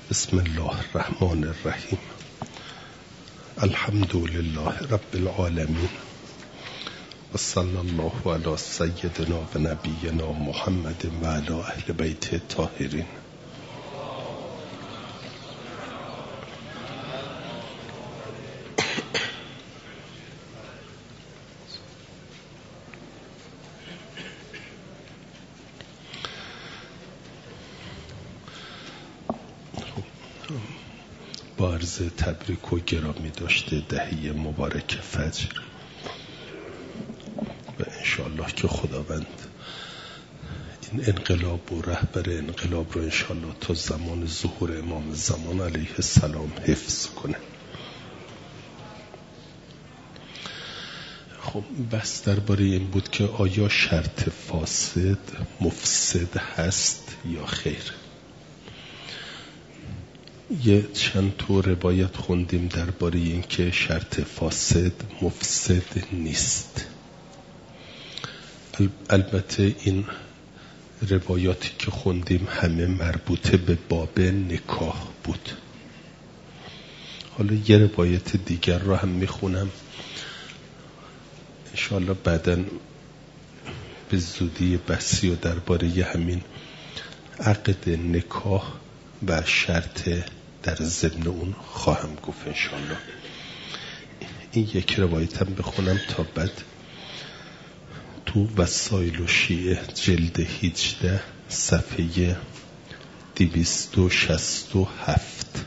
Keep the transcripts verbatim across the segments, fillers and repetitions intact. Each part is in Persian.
بسم الله الرحمن الرحیم. الحمد لله رب العالمین و صلی الله علی سیدنا و نبینا محمد و علی اهل بیت الطاهرین. با عرض تبریک و گرامی داشته دهه مبارک فجر و انشاءالله که خداوند این انقلاب و رهبر انقلاب رو انشاءالله تا زمان ظهور امام زمان علیه السلام حفظ کنه. خب بس درباره این بود که آیا شرط فاسد مفسد هست یا خیر. یه چند تا روایت خوندیم درباره این که شرط فاسد مفسد نیست. البته این روایاتی که خوندیم همه مربوطه به باب نکاح بود. حالا یه روایت دیگر رو هم میخونم انشاءالله بعداً به زودی بحثی و درباره همین عقد نکاح و شرط در ضمن اون خواهم گفت انشاءالله. این یک روایت هم بخونم تا بعد تو وسائل و شیعه جلد هجده صفحه دویست و شصت و هفت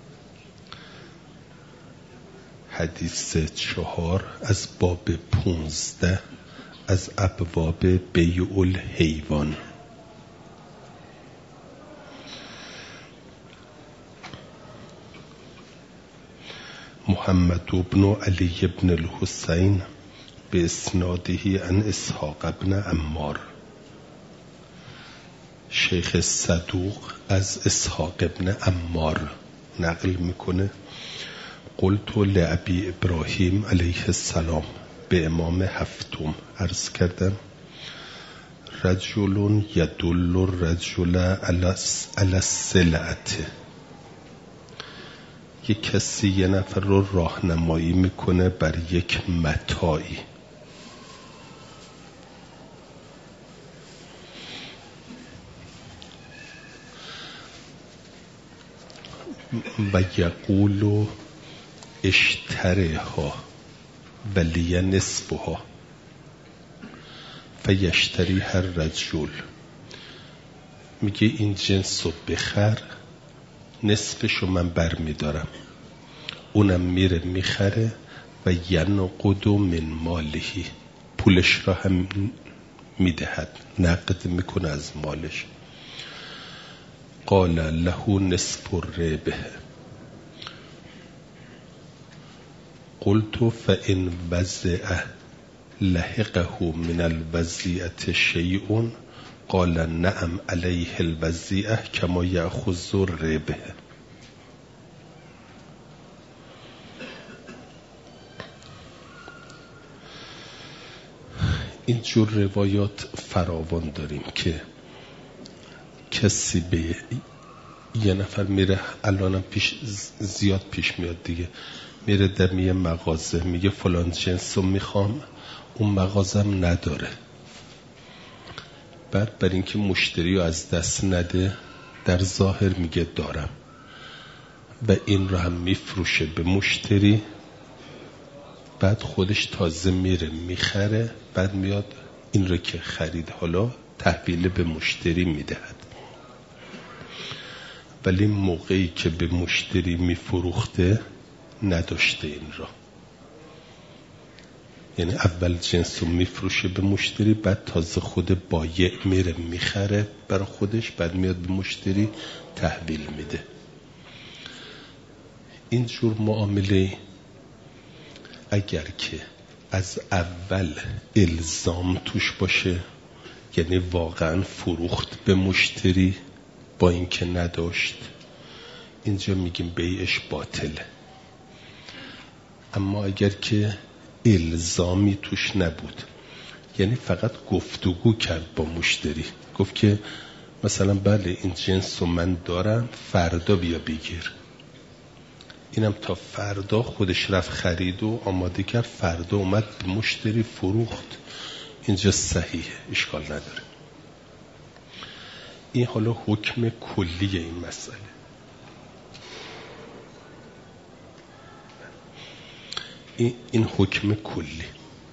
حدیث چهار از باب پونزده از ابواب بیع الحیوان. محمد بن علی بن الحسین به اسناده عن اسحاق بن عمار. شیخ صدوق از اسحاق بن عمار نقل میکنه قلت لابی ابراهیم علیه السلام، به امام هفتم عرض کردم رجل یدل الرجل علی السلعة، یک کسی یه نفر رو راهنمایی میکنه بر یک متاعی. و یقول اشتریها ولی نصفها فیشتری هر رجل، میگه این جنس رو بخر نصفشو من بر میدارم، اونم میره میخره و ینقد من مالهی، پولش را هم میدهد، نقد میکنه از مالش. قال له نصف الربح قلت فإن وزع لحقه من الوزيعة شيء قال نعم علیه الوزیعه کما یأخذ الربح. این جور روایات فراوان داریم که کسی به یه نفر میره، الانم پیش زیاد پیش میاد دیگه، میره در یه مغازه میگه فلان جنس رو میخوام، اون مغازم نداره، بعد بر اینکه مشتری رو از دست نده در ظاهر میگه دارم و این رو هم میفروشه به مشتری، بعد خودش تازه میره میخره، بعد میاد این رو که خرید حالا تحویل به مشتری میدهد، ولی موقعی که به مشتری میفروخته نداشته این را. یعنی اول جنس رو میفروشه به مشتری، بعد تازه خود بایع میره میخره برای خودش، بعد میاد به مشتری تحویل میده. این جور معامله اگر که از اول الزام توش باشه، یعنی واقعا فروخت به مشتری با اینکه نداشت، اینجا میگیم بیعش باطله. اما اگر که الزامی توش نبود، یعنی فقط گفتگو کرد با مشتری، گفت که مثلا بله این جنس رو من دارم، فردا بیا بگیر. اینم تا فردا خودش رفت خرید و آماده کرد، فردا اومد به مشتری فروخت، اینجا صحیحه، اشکال نداره. این حالا حکم کلی این مسئله. این, این حکم کلی.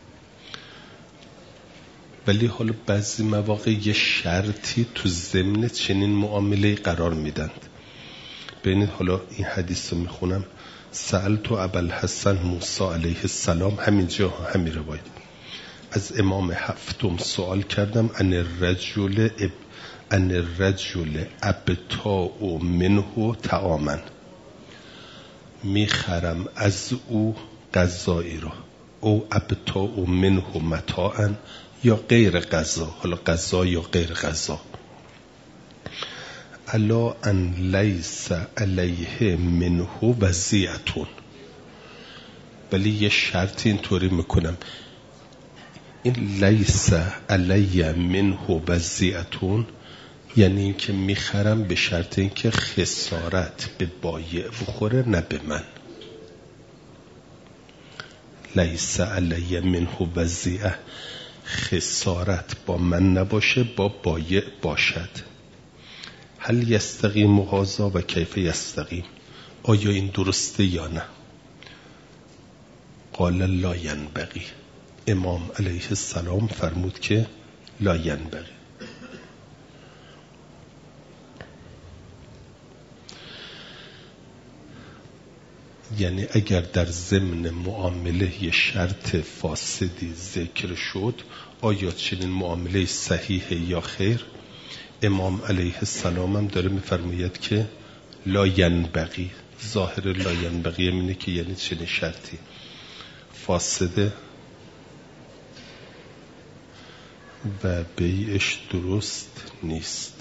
ولی حالا بعضی مواقع یه شرطی تو ضمن چنین معامله قرار میدند. ببینید حالا این حدیث رو میخونم. سألت ابوالحسن موسی علیه السلام، همینجا همین روایت، از امام هفتم سوال کردم ان الرجل اب ان الرجل ابتاع منه طعاما، میخرم از او غذایی را، او ابتاع منه متاعا، یا غیر غذا، حالا غذا یا غیر غذا، الا ان لیس علیه منه وضیعتون، ولی یه شرط اینطوری میکنم، این لیس علیه منه وضیعتون یعنی این که میخرم به شرط این که خسارت به بایع بخوره نه به من. لیس علیه منه وضیعه، خسارت با من نباشه، با بایع باشد. هل یستقیم هذا و کیف یستقیم، آیا این درسته یا نه؟ قال لا ینبغی، امام علیه السلام فرمود که لا ینبغی. یعنی اگر در ضمن معامله یه شرط فاسدی ذکر شد، آیا چنین معامله صحیحه یا خیر؟ امام علیه السلام هم داره میفرماید که لا ینبغی. ظاهر لا ینبغی اینه که یعنی چنین شرطی فاسده و بیعش درست نیست.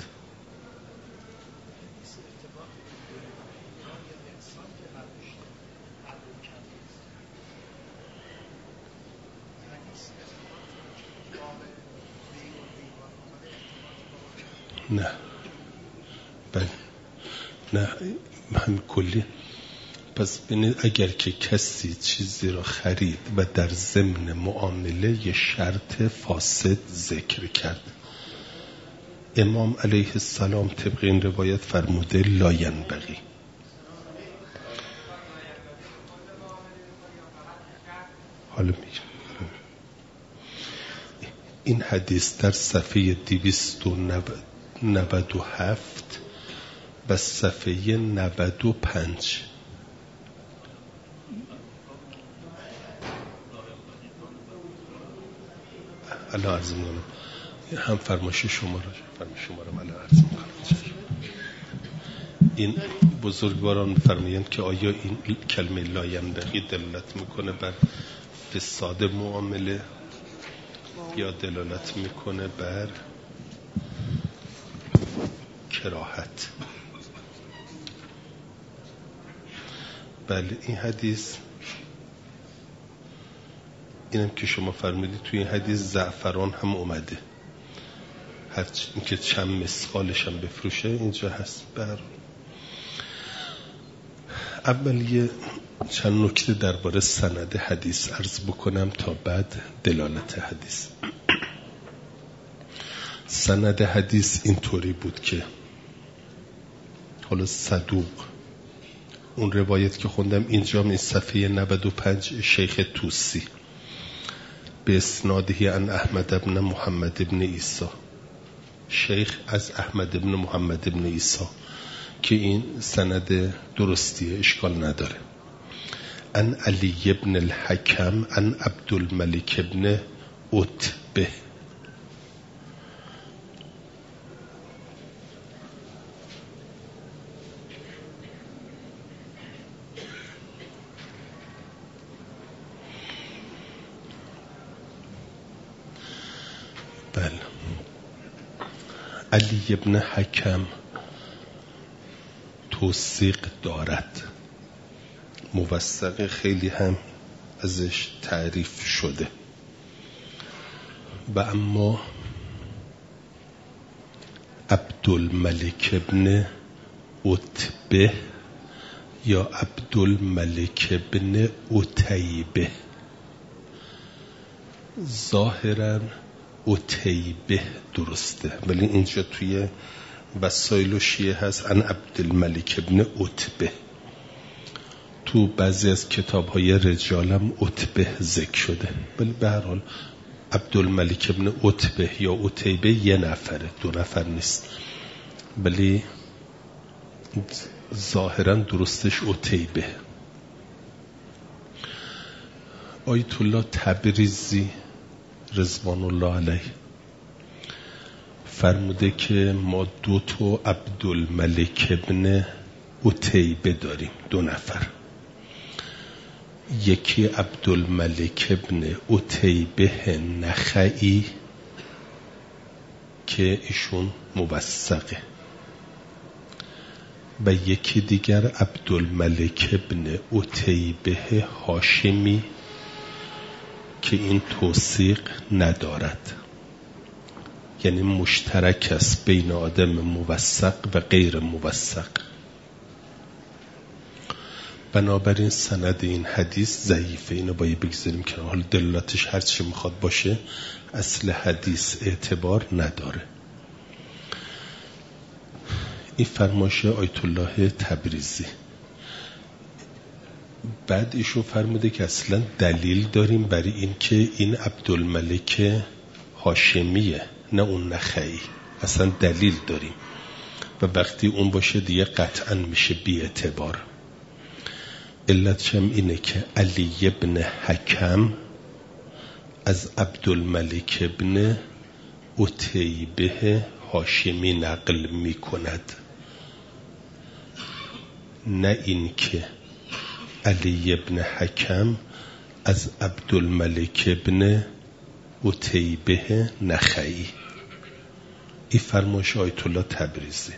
نه بله نه هم کلی. پس ببینید اگر که کسی چیزی را خرید و در ضمن معامله یه شرط فاسد ذکر کرد، امام علیه السلام طبق این روایت فرموده لا ینبغی. حالا میگم این حدیث در صفحه دویست و نود و هفت و صفحه نود و پنج الله عرض میکنم، هم فرمایش شما را فرمایش شما را الله عرض میکنم. این بزرگواران فرمایند که آیا این کلمه لا ینبغی دلالت میکنه بر فساد معامله یا دلالت میکنه بر کراهت؟ بله این حدیث، اینم که شما فرمودید توی این حدیث زعفران هم اومده، هرچی که چند مسقالش هم بفروشه اینجا هست. بر اول یه چند نکته درباره سند حدیث عرض بکنم تا بعد دلالت حدیث. سند حدیث اینطوری بود که حالا صدوق، اون روایت که خوندم اینجا می صفحه نود و پنج، شیخ توسی به اسنادهی عن احمد ابن محمد ابن عیسی، شیخ از احمد ابن محمد ابن عیسی که این سند درستیه، اشکال نداره. عن علی ابن الحکم عن عبدالملک ابن عتبه، بله علی ابن حکم توثیق دارد، موثق، خیلی هم ازش تعریف شده، و اما عبد عبدالملک ابن عتبه یا عبدالملک ابن عتیبه. ظاهراً عتیبه درسته، ولی اینجا توی وسایل شیعه هست ان عبدالملک ابن عتبه. تو بعضی از کتاب‌های رجال هم عتبه ذکر شده، ولی به هر حال عبدالملک ابن عتبه یا عتیبه یه نفره، دو نفر نیست، ولی ظاهراً درستش عتیبه. آیت الله تبریزی رضوان الله علیه فرموده که ما دو تا عبدالملک ابن عتیبه داریم، دو نفر. یکی عبدالملک ابن عتیبه نخعی که ایشون موثقه، و یکی دیگر عبدالملک ابن عتیبه هاشمی که این توثیق ندارد، یعنی مشترک است بین آدم موثق و غیر موثق. بنابراین سند این حدیث ضعیفه، اینو باید بگذاریم که حال دلالتش هر چی میخواد باشه اصل حدیث اعتبار نداره. این فرمایش آیت الله تبریزی. بعد ایشون فرموده که اصلا دلیل داریم برای این که این عبدالملک هاشمیه نه اون نخعی، اصلا دلیل داریم و وقتی اون باشه دیگه قطعا میشه بی اعتبار. علتش هم اینه که علی ابن حکم از عبدالملک ابن عتیبه هاشمی نقل میکند، نه این که علی ابن حکم از عبدالملک ابن عتیبه نخعی. این فرمایش آیت الله تبریزی.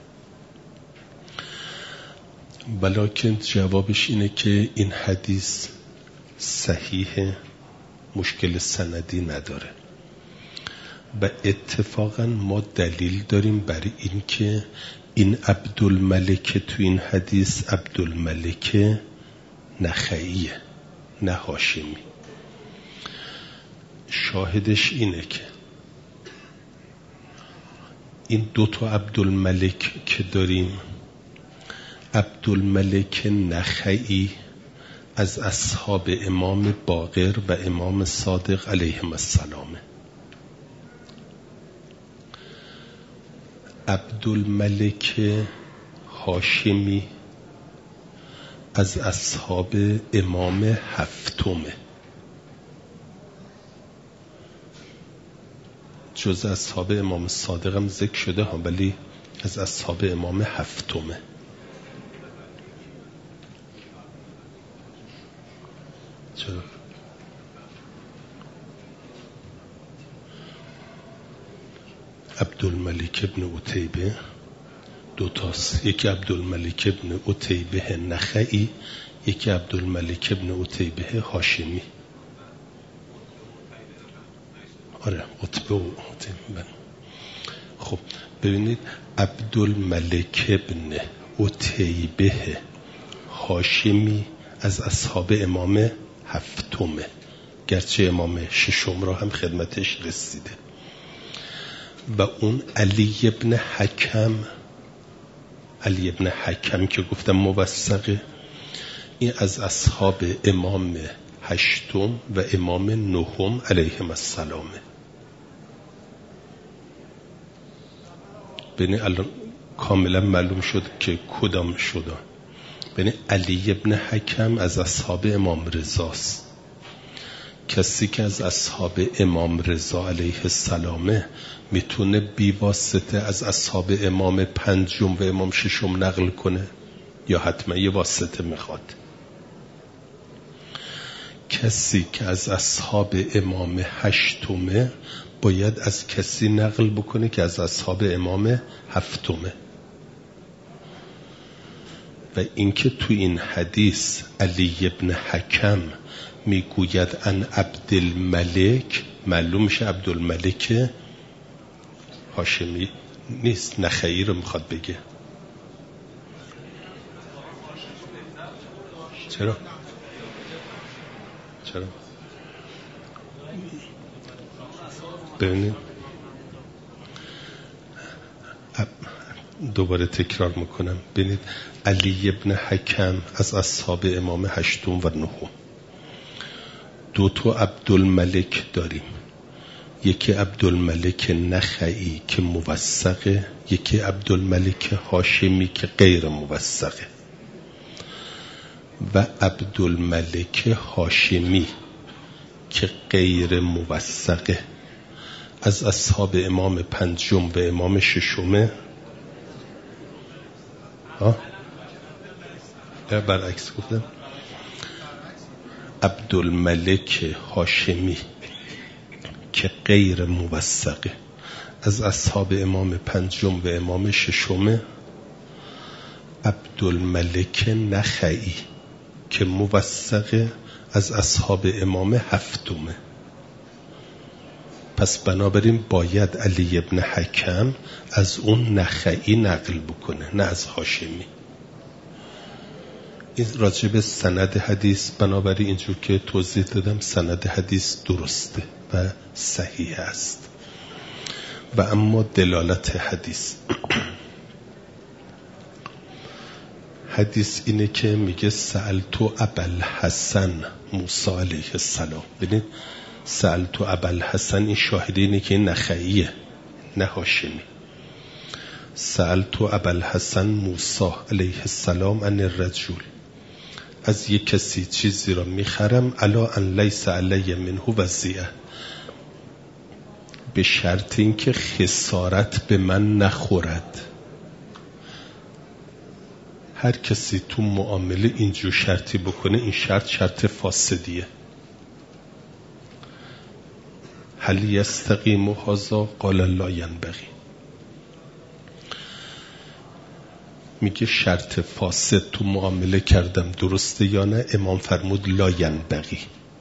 ولیکن جوابش اینه که این حدیث صحیح، مشکل سندی نداره و اتفاقا ما دلیل داریم برای این که این عبدالملک تو این حدیث عبدالملک نخعیه نه هاشمی. شاهدش اینه که این دو تا عبدالملک که داریم، عبدالملک نخعی از اصحاب امام باقر و امام صادق علیهم السلام، عبدالملک هاشمی از اصحاب امام هفتمه، جز اصحاب امام صادق هم ذکر شده ها، ولی از اصحاب امام هفتمه. چرا؟ عبدالملک ابن عتیبه دو تاست، یکی عبدالملک ابن عتیبه نخعی، یکی عبدالملک ابن عتیبه هاشمی. آره عتبه و عتیبه. خب ببینید عبدالملک ابن عتیبه هاشمی از اصحاب امام هفتمه، گرچه امام ششم را هم خدمتش رسیده، و اون علی ابن حکم، علی ابن حکم که گفتم موثقه، این از اصحاب امام هشتم و امام نهم علیهم السلام. ببین الان کاملا معلوم شد که کدام شدن. ببین علی ابن حکم از اصحاب امام رضاست. کسی که از اصحاب امام رضا علیه السلامه میتونه بی واسطه از اصحاب امام پنجم و امام ششم نقل کنه یا حتما یه واسطه میخواد؟ کسی که از اصحاب امام هشتمه باید از کسی نقل بکنه که از اصحاب امام هفتمه. و اینکه تو این حدیث علی ابن حکم میگوید ان عبدالملک، معلوم میشه عبدالملک هاشمی نیست، نخعی رو میخواد بگه. چرا؟ چرا؟ ببینید دوباره تکرار میکنم. ببینید علی ابن حکم از اصحاب امام هشتم و نهم. دو تا عبدالملک داریم، یکی عبدالملک نخعی که موثقه، یکی عبدالملک هاشمی که غیر موثقه. و عبدالملک هاشمی که غیر موثقه از اصحاب امام پنجم و امام ششمه. ها برعکس گفتم. عبدالملک هاشمی که غیر موثقه از اصحاب امام پنجم و امام ششمه. عبدالملک نخعی که موثقه از اصحاب امام هفتمه. پس بنابراین باید علی ابن حکم از اون نخعی نقل بکنه، نه از هاشمی. این راجب سند حدیث، بنابراین اینجور که توضیح دادم سند حدیث درسته و صحیح است. و اما دلالت حدیث حدیث اینه که میگه سألتو ابوالحسن موسی علیه السلام. ببینید سألتو ابوالحسن، این شاهد اینه که این نخعیه نه هاشمی. سألتو ابوالحسن موسی علیه السلام عن الرجل، از یک کسی چیزی را میخرم الا ان لیس علی منه وضیعه، به شرط اینکه خسارت به من نخورد. هر کسی تو معامله اینجور شرطی بکنه این شرط شرط فاسدیه. هل یستقیم هذا قال لا ینبغی. میگه شرط فاسد تو معامله کردم درسته یا نه؟ امام فرمود لا ینبغی.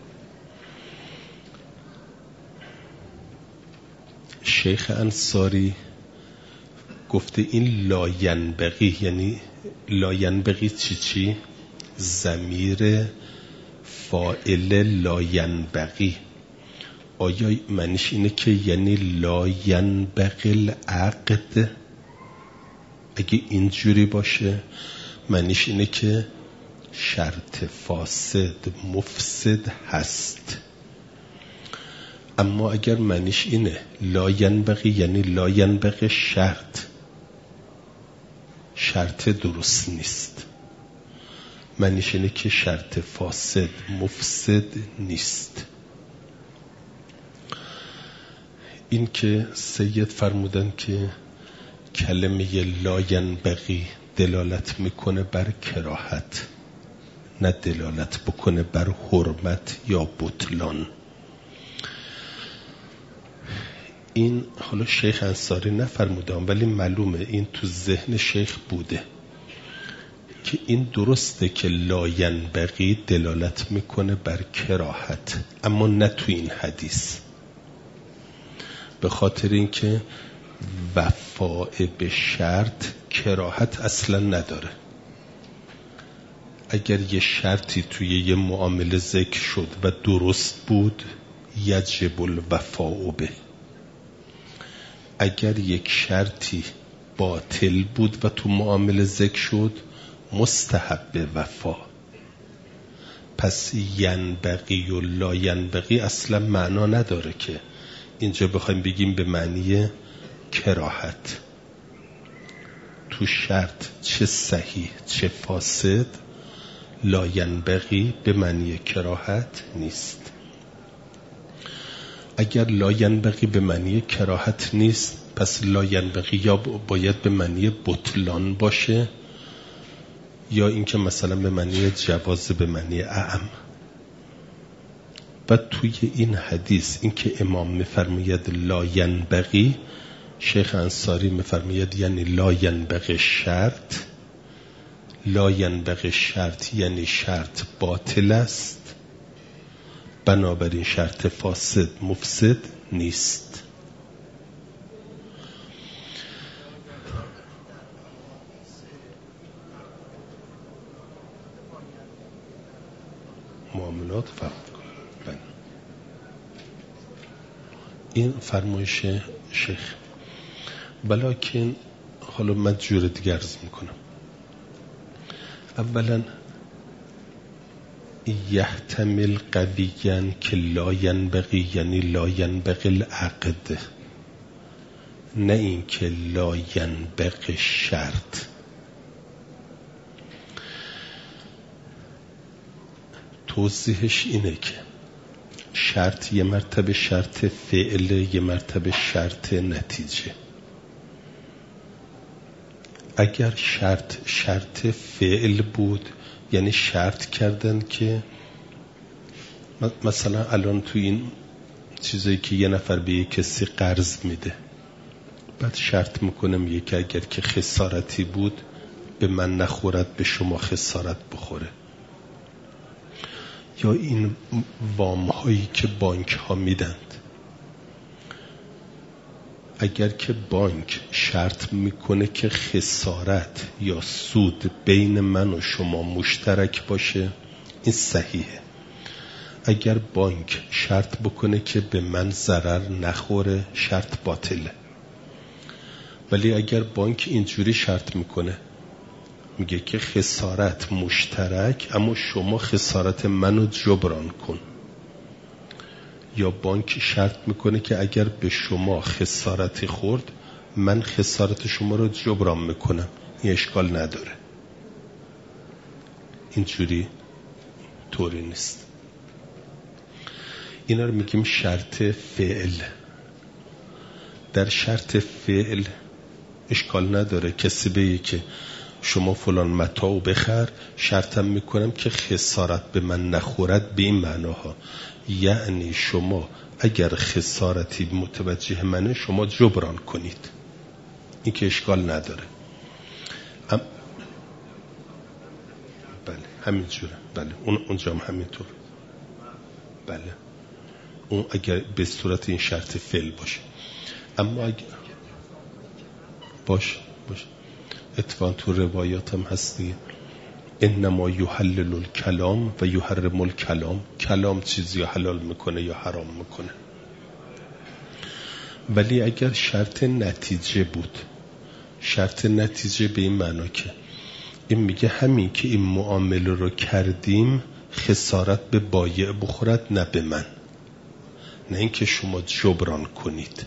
شیخ انصاری گفته این لا ینبغی یعنی لا ینبغی چی چی؟ ضمیر فاعل لا ینبغی آیا معنیش اینه که یعنی لا ینبغی العقد؟ اگه اینجوری باشه معنیش اینه که شرط فاسد مفسد هست. اما اگر معنیش اینه لا ینبغی یعنی لا ینبغی شرط، شرط درست نیست. معنیش اینه که شرط فاسد مفسد نیست. این که سید فرمودن که کلمه لا ینبغی دلالت میکنه بر کراهت، نه دلالت بکنه بر حرمت یا بطلان. این حالا شیخ انصاری نفرمودن ولی معلومه این تو ذهن شیخ بوده که این درسته که لا ینبغی دلالت میکنه بر کراهت، اما نه تو این حدیث، به خاطر اینکه وفاء به شرط کراهت اصلا نداره. اگر یه شرطی توی یه معامله ذکر شد و درست بود یجب الوفاء به. اگر یک شرطی باطل بود و تو معامله ذکر شد مستحب وفا. پس ینبغی و لا ینبغی اصلا معنا نداره که اینجا بخوایم بگیم به معنی کراهت. تو شرط چه صحیح چه فاسد لا ینبغی به معنی کراهت نیست. اگر لا ینبغی به معنی کراهت نیست پس لا ینبغی یا باید به معنی بطلان باشه یا اینکه مثلا به معنی جواز به معنی اعم. و توی این حدیث اینکه امام میفرماید لا ینبغی، شیخ انصاری میفرماید یعنی لا ینبغی شرط. لا ینبغی شرط یعنی شرط باطل است، بنابراین شرط فاسد مفسد نیست. معاملات فرق کنه. این فرمایش شیخ. بلکن حالا من جور دیگر عرض میکنم. اولا یحتمل قویاً که لا ینبغی، یعنی لا ینبغی العقد، نه این که لا ینبغی شرط. توضیحش اینه که شرط یه مرتبه شرط فعل، یه مرتبه شرط نتیجه. اگر شرط شرط فعل بود یعنی شرط کردن که مثلا الان تو این چیزایی که یه نفر به یه کسی قرض میده، بعد شرط میکنه میگه که اگر که خسارتی بود به من نخورد به شما خسارت بخوره. یا این وام هایی که بانک ها میدند، اگر که بانک شرط میکنه که خسارت یا سود بین من و شما مشترک باشه، این صحیحه. اگر بانک شرط بکنه که به من ضرر نخوره، شرط باطله. ولی اگر بانک اینجوری شرط میکنه، میگه که خسارت مشترک اما شما خسارت منو جبران کن، یا بانک شرط میکنه که اگر به شما خسارتی خورد من خسارت شما رو جبران میکنم، این اشکال نداره. اینجوری طوری نیست. اینا رو میگیم شرط فعل. در شرط فعل اشکال نداره کسی بگه که شما فلان متاعو بخر، شرطم میکنم که خسارت به من نخورد، به این معناها، یعنی شما اگر خسارتی متوجه منه شما جبران کنید. این که اشکال نداره. ام... بله همین جوره. بله اون اونجا هم همینطور. بله اون اگر به صورت این شرط فعل باشه. اما اگر باش باش اتفاقا تو روایات هم هستی انما یحلل الکلام و یحرم الکلام، کلام چیزی یا حلال میکنه یا حرام میکنه. ولی اگر شرط نتیجه بود، شرط نتیجه به این معنا که این میگه همین که این معامله رو کردیم خسارت به بایع بخورد نه به من، نه اینکه شما جبران کنید،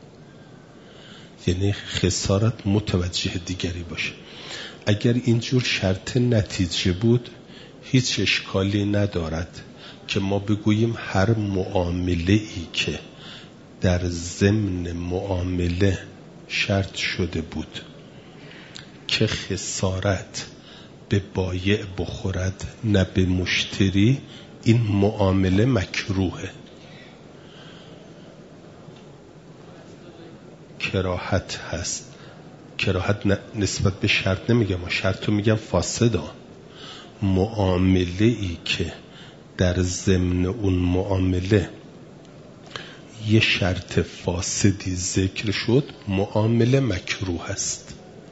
یعنی خسارت متوجه دیگری باشه. اگر اینجور شرط نتیجه بود هیچ اشکالی ندارد که ما بگوییم هر معامله ای که در ضمن معامله شرط شده بود که خسارت به بایع بخورد نه به مشتری، این معامله مکروهه. کراهت هست. کراهت نسبت به شرط نمیگم، ما شرط رو میگم فاسده. معامله ای که در ضمن اون معامله یه شرط فاسدی ذکر شد معامله مکروه است.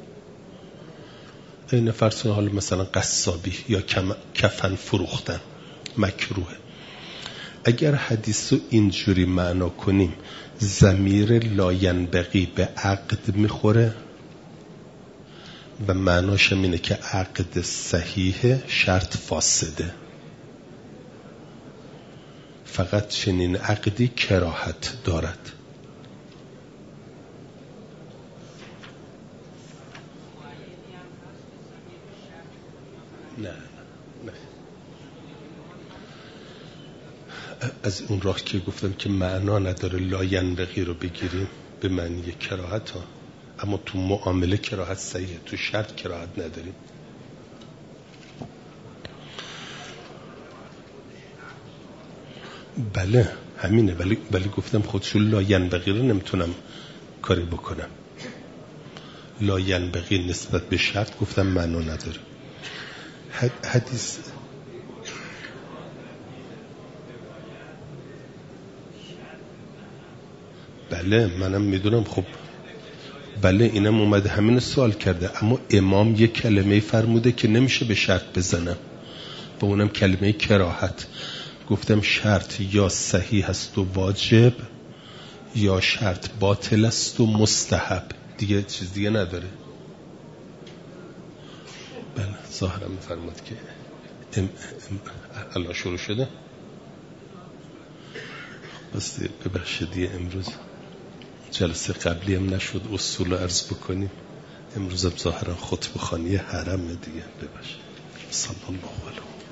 این فرض حال مثلا قصابی یا کفن فروختن مکروه. اگر حدیث رو اینجوری معنا کنیم ضمیر لا ینبغی به عقد میخوره و معناش اینه که عقد صحیح شرط فاسده. فقط چنین عقدی کراهت دارد. نه نه از اون راه که گفتم که معنا نداره لا ینبغی رو بگیریم به معنی کراهت ها، اما تو معامله کراهت صحیحه، تو شرط کراهت نداریم. بله همینه، ولی ولی گفتم خودشو لا ینبغی رو نمیتونم کاری بکنم. لا ینبغی نسبت به شرط گفتم معنا نداره. حدیث بله منم میدونم. خب بله اینم اومده همین سوال کرده، اما امام یک کلمه فرموده که نمیشه به شرط بزنم. با اونم کلمه کراهت. گفتم شرط یا صحیح است و واجب یا شرط باطل است و مستحب، دیگه چیز دیگه نداره. بله ظاهرا میفرماد که ام ام الان شروع شده. بس ببخشید دیگه امروز جلسه قبلی هم نشد اصول رو عرض بکنیم، امروز هم ظاهرا خطبه خوانی حرم دیگه. ببخشید. صلی الله علیه